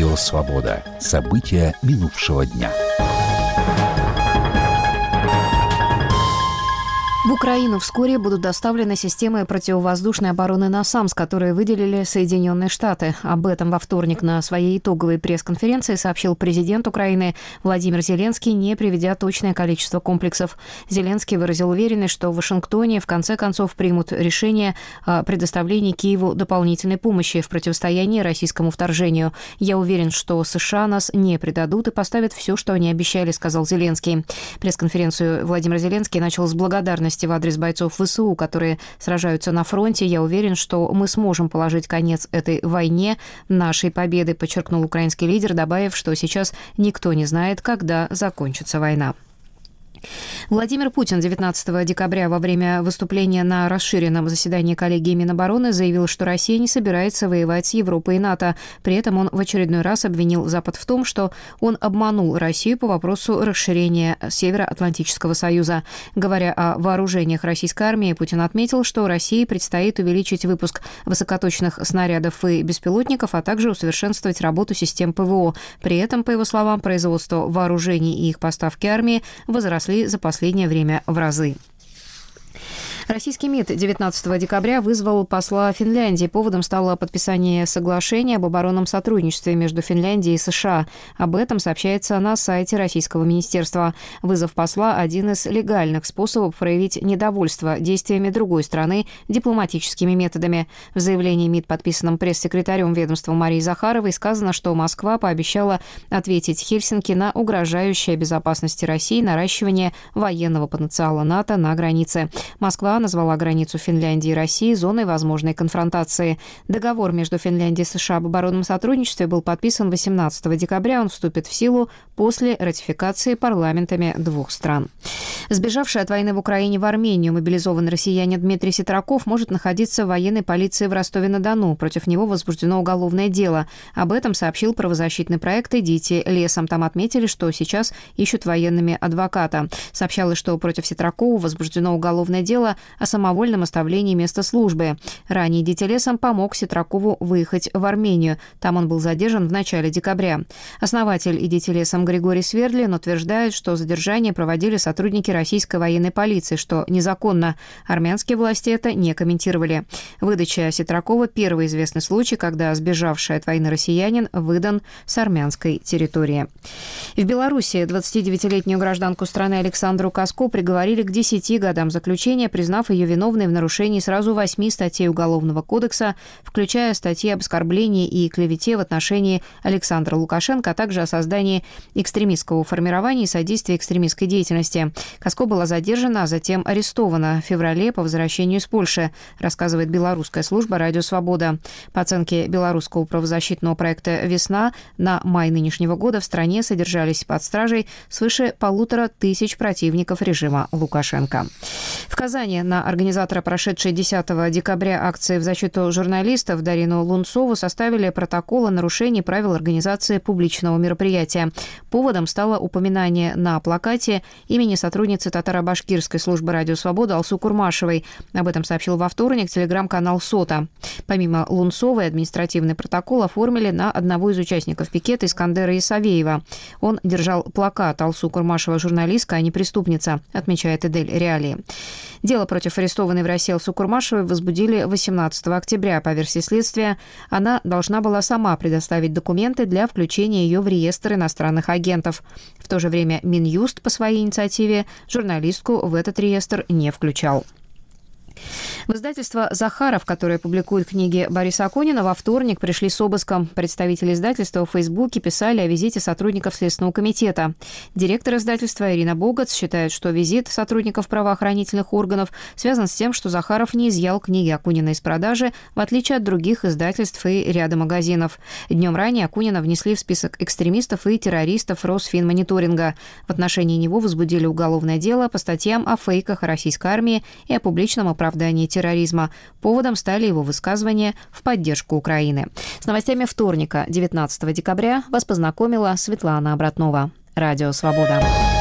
Радио «Свобода». События минувшего дня. В Украину вскоре будут доставлены системы противовоздушной обороны «Насамс», которые выделили Соединенные Штаты. Об этом во вторник на своей итоговой пресс-конференции сообщил президент Украины Владимир Зеленский, не приведя точное количество комплексов. Зеленский выразил уверенность, что в Вашингтоне в конце концов примут решение о предоставлении Киеву дополнительной помощи в противостоянии российскому вторжению. «Я уверен, что США нас не предадут и поставят все, что они обещали», — сказал Зеленский. Пресс-конференцию Владимир Зеленский начал с благодарности в адрес бойцов ВСУ, которые сражаются на фронте. «Я уверен, что мы сможем положить конец этой войне нашей победы», подчеркнул украинский лидер, добавив, что сейчас никто не знает, когда закончится война. Владимир Путин 19 декабря во время выступления на расширенном заседании коллегии Минобороны заявил, что Россия не собирается воевать с Европой и НАТО. При этом он в очередной раз обвинил Запад в том, что он обманул Россию по вопросу расширения Североатлантического союза. Говоря о вооружениях российской армии, Путин отметил, что России предстоит увеличить выпуск высокоточных снарядов и беспилотников, а также усовершенствовать работу систем ПВО. При этом, по его словам, производство вооружений и их поставки армии возросли за последнее время в разы. Российский МИД 19 декабря вызвал посла Финляндии. Поводом стало подписание соглашения об оборонном сотрудничестве между Финляндией и США. Об этом сообщается на сайте российского министерства. Вызов посла – один из легальных способов проявить недовольство действиями другой страны дипломатическими методами. В заявлении МИД, подписанном пресс-секретарем ведомства Марией Захаровой, сказано, что Москва пообещала ответить Хельсинки на угрожающее безопасности России наращивание военного потенциала НАТО на границе. Москва назвала границу Финляндии и России зоной возможной конфронтации. Договор между Финляндией и США об оборонном сотрудничестве был подписан 18 декабря. Он вступит в силу после ратификации парламентами двух стран. Сбежавший от войны в Украине в Армению мобилизованный россиянин Дмитрий Ситраков может находиться в военной полиции в Ростове-на-Дону. Против него возбуждено уголовное дело. Об этом сообщил правозащитный проект «Идите лесом». Там отметили, что сейчас ищут военными адвоката. Сообщалось, что против Ситракова возбуждено уголовное дело о самовольном оставлении места службы. Ранее «Идите лесом» помог Ситракову выехать в Армению. Там он был задержан в начале декабря. Основатель «Идите лесом» Григорий Свердлин утверждает, что задержание проводили сотрудники российской военной полиции, что незаконно. Армянские власти это не комментировали. Выдача Ситракова – первый известный случай, когда сбежавший от войны россиянин выдан с армянской территории. В Беларуси 29-летнюю гражданку страны Александру Каско приговорили к 10 годам заключения, признав ее виновной в нарушении сразу 8 статей Уголовного кодекса, включая статьи об оскорблении и клевете в отношении Александра Лукашенко, а также о создании экстремистского формирования и содействии экстремистской деятельности. Каско была задержана, а затем арестована в феврале по возвращению из Польши, рассказывает белорусская служба «Радио Свобода». По оценке белорусского правозащитного проекта «Весна», на май нынешнего года в стране содержались под стражей свыше 1500 противников режима Лукашенко. В Казани на организатора прошедшей 10 декабря акции в защиту журналистов Дарину Лунцову составили протокол о нарушении правил организации публичного мероприятия. Поводом стало упоминание на плакате имени сотрудницы татаро-башкирской службы «Радио Свобода» Алсу Курмашевой. Об этом сообщил во вторник телеграм-канал «Сота». Помимо Лунцовой, административный протокол оформили на одного из участников пикета Искандера Исавеева. Он держал плакат «Алсу Курмашева журналистка, а не преступница», отмечает Эдель Реалии. Дело против арестованной в России Алсу Курмашевой возбудили 18 октября. По версии следствия, она должна была сама предоставить документы для включения ее в реестр иностранных агентов. В то же время Минюст по своей инициативе журналистку в этот реестр не включал. В издательство «Захаров», которое публикует книги Бориса Акунина, во вторник пришли с обыском. Представители издательства в Фейсбуке писали о визите сотрудников Следственного комитета. Директор издательства Ирина Богац считает, что визит сотрудников правоохранительных органов связан с тем, что Захаров не изъял книги Акунина из продажи, в отличие от других издательств и ряда магазинов. Днем ранее Акунина внесли в список экстремистов и террористов Росфинмониторинга. В отношении него возбудили уголовное дело по статьям о фейках о российской армии и о публичном оправдании терроризма. Поводом стали его высказывания в поддержку Украины. С новостями вторника, 19 декабря, вас познакомила Светлана Обратнова. Радио «Свобода».